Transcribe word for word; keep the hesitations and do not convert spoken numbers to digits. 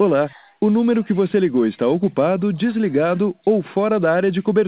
Olá, o número que você ligou está ocupado, desligado ou fora da área de cobertura.